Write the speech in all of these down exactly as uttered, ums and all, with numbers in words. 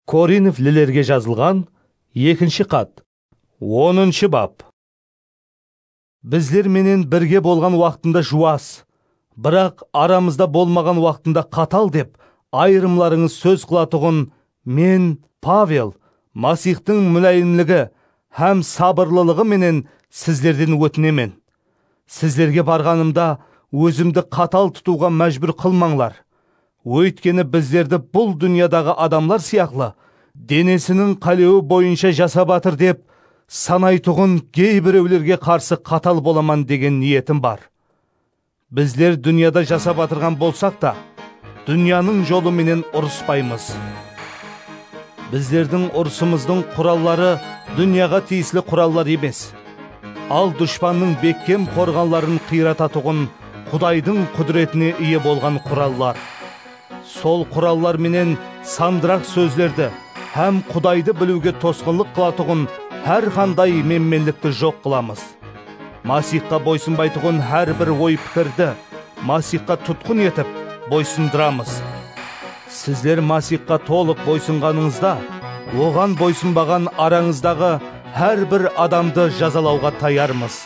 Коринфлилерге жазылған екінші хат, оныншы бап. Біздер менен бірге болған уақытында жуас, бірақ арамызда болмаған уақытында қатал деп айырымларыңыз сөз қылатұғын мен, Павел, Масихтың мүлайымлігі һәм сабырлылығы менен сіздерден өтінемен. Сіздерге барғанымда өзімді қатал тұтуға мәжбүр қылмаңлар. Өйткені біздерді бұл дүниядағы адамлар сияқлы, денесінің қалеуі бойынша жасап атыр деп, санайтұғын кейбіреулерге қарсы қатал боламан деген ниетім бар. Біздер дүнияда жасап атырған болсақ та, дүнияның жолы менен ұрыспаймыз. Біздердің ұрысымыздың құраллары дүнияға тиесілі құраллар емес. Ал дұшпанның беккем қорғанларын қирататұғын Құдайдың құдіретіне ие болған құраллар. Сол құраллар менен сандырақ сөздерді һәм Құдайды білуге тосқынлық қылатұғын әр қандай менменлікті жоқ қыламыз. Масихқа бойсынбайтұғын әр бір ой пікірді Масихқа тұтқын етіп бойсындырамыз. Сіздер Масихқа толық бойсынғаныңызда, оған бойсынбаған араңыздағы әр бір адамды жазалауға таярмыз.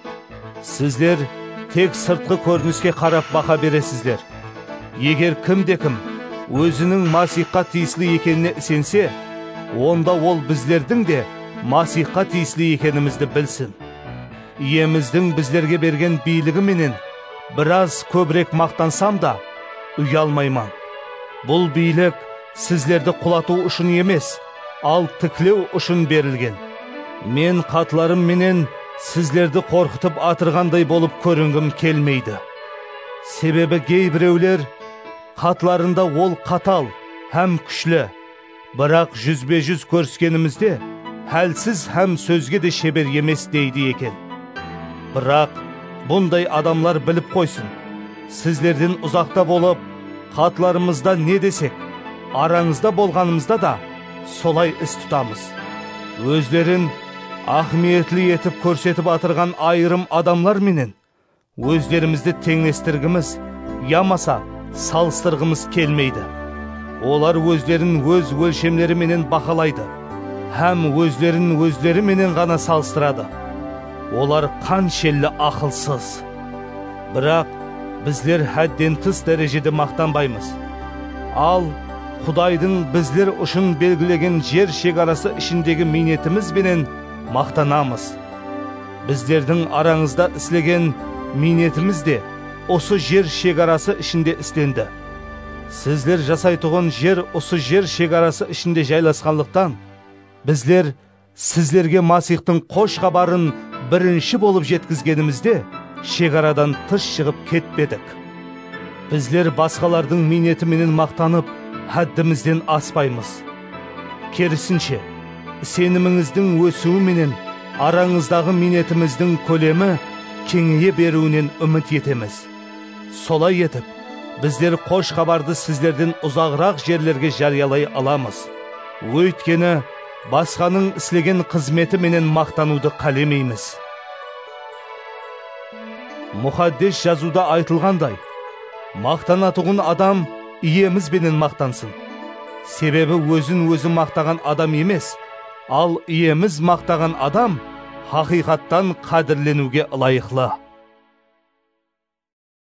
Сіздер тек сыртқы көрініске қарап бақа бересіздер. Егер кімде-кім өзінің Масихқа тиесілі екеніне сенсе, онда ол біздердің де Масихқа тиесілі екенімізді білсін. Иеміздің біздерге берген билігі менен біраз көбірек мақтансам да, ұялмайман. Бұл билік сіздерді құлату үшін емес, ал тіклеу үшін берілген. Мен қатларым менен сіздерді қорқытып атырғандай болып көрінгім келмейді. Себебі кейбіреулер қатларында ол қатал һәм күшлі, бірақ жүзбе жүз көріскенімізде әлсіз һәм сөзге де шебер емес дейді екен. Бірақ бұндай адамлар біліп қойсын, сіздерден ұзақта болып, қатларымызда не десек, араңызда болғанымызда да солай іс тұтамыз. Өздерін ақниетлі етіп көрсетіп атырған айырым адамлар менен өздерімізді теңестіргіміз, ямаса салыстырғымыз келмейді. Олар өздерін өз өлшемлері менен бақалайды, һәм өздерін өздері менен ғана салыстырады. Олар қаншелі ақылсыз. Бірақ біздер хәдден тыс дәрежеде мақтанбаймыз. Ал Құдайдың біздер үшін белгілеген жер шекарасы ішіндегі минетіміз бенен мақтанамыз. Біздердің араңызда істелген минетіміз де осы жер шекарасы ішінде істенді. Сіздер жасайтұғын жер осы жер шекарасы ішінде жайласқанлықтан, біздер сіздерге Масихтың қош хабарын бірінші болып жеткізгенімізде шекарадан тыс шығып кетпедік. Біздер басқалардың минеті менен мақтанып, хәддімізден аспаймыз. Керісінше, сеніміңіздің өсуі менен араңыздағы минетіміздің көлемі кеңейе беруінен үміт етеміз. Солай етіп, біздер қош хабарды сіздерден ұзағырақ жерлерге жариялай аламыз. Өйткені басқаның істеген қызметі менен мақтануды қалемейміз. Мұхаддес жазуда айтылғандай, мақтанатұғын адам иеміз бенен мақтансын. Себебі өзін өзі мақтаған адам емес, ал иеміз мақтаған адам хақиқаттан қадірленуге лайықлы.